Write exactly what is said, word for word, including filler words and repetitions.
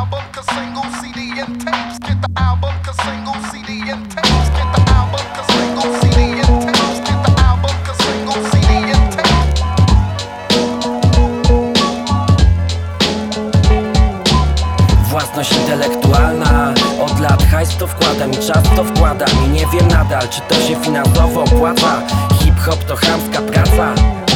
album, cause single C D and tapes. Get the album, cause single C D and tapes. Get the album, cause single C D and tapes. Get the album, cause single C D and tapes. Własność intelektualna. Od lat hajs w to wkładam i czas w to wkładam. I nie wiem nadal, czy to się finansowo opłaca. Hip-hop to chamska praca.